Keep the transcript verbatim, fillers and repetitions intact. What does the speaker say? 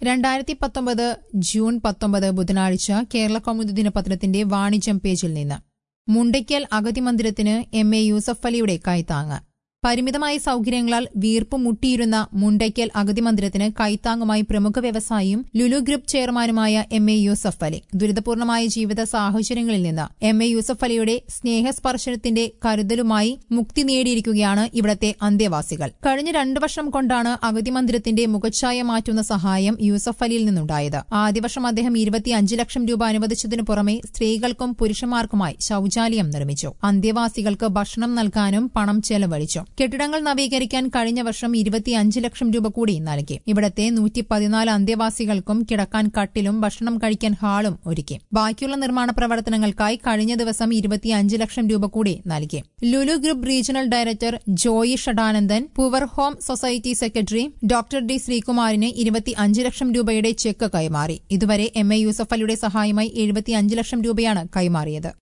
രണ്ടായിരത്തി പത്തൊമ്പത് ജൂൺ പത്തൊമ്പത് ബുധനാഴ്ച കേരള കൗമുദി ദിനപത്രത്തിന്റെ വാണിജ്യം പേജിൽ നിന്ന് മുണ്ടയ്ക്കൽ അഗതി മന്ദിരത്തിന് എം എ യൂസഫ് അലിയുടെ കൈത്താങ്ങ്. പരിമിതമായ സൌകര്യങ്ങളാൽ വീർപ്പ് മുട്ടിയിരുന്ന മുണ്ടയ്ക്കൽ അഗതി മന്ദിരത്തിന് കൈത്താങ്ങുമായി പ്രമുഖ വ്യവസായിയും ലുലു ഗ്രൂപ്പ് ചെയർമാനുമായ എം എ യൂസഫ് അലി. ദുരിതപൂർണമായ ജീവിത സാഹചര്യങ്ങളിൽ നിന്ന് എം എ യൂസഫ് അലിയുടെ സ്നേഹസ്പർശനത്തിന്റെ കരുതലുമായി മുക്തി നേടിയിരിക്കുകയാണ് ഇവിടത്തെ അന്തേവാസികൾ. കഴിഞ്ഞ രണ്ടു വർഷം കൊണ്ടാണ് അഗതി മന്ദിരത്തിന്റെ മുഖച്ഛായ മാറ്റുന്ന സഹായം യൂസഫ് അലിയിൽ നിന്നുണ്ടായത്. ആദ്യ വർഷം അദ്ദേഹം ഇരുപത്തിയഞ്ച് ലക്ഷം രൂപ അനുവദിച്ചതിനു പുറമെ സ്ത്രീകൾക്കും പുരുഷന്മാർക്കുമായി ശൌചാലയം നിർമ്മിച്ചു. അന്തേവാസികൾക്ക് ഭക്ഷണം നൽകാനും പണം ചെലവഴിച്ചു. കെട്ടിടങ്ങൾ നവീകരിക്കാൻ കഴിഞ്ഞ വർഷം ഇരുപത്തിയഞ്ച് ലക്ഷം രൂപ കൂടി നൽകി. ഇവിടത്തെ നൂറ്റി പതിനാല് അന്തേവാസികൾക്കും കിടക്കാൻ കട്ടിലും ഭക്ഷണം കഴിക്കാൻ ഹാളും ഒരുക്കി. ബാക്കിയുള്ള നിർമ്മാണ പ്രവർത്തനങ്ങൾക്കായി കഴിഞ്ഞ ദിവസം ഇരുപത്തിയഞ്ച് ലക്ഷം രൂപ കൂടി നൽകി. Lulu group regional director Joy Shadanandan, poor home society secretary doctor D ശ്രീകുമാറിന് ഇരുപത്തിയഞ്ച് ലക്ഷം രൂപയുടെ ചെക്ക് കൈമാറി. ഇതുവരെ എം എ യൂസഫ് അലിയുടെ സഹായമായി എഴുപത്തിയഞ്ച് ലക്ഷം രൂപയാണ് കൈമാറിയത്.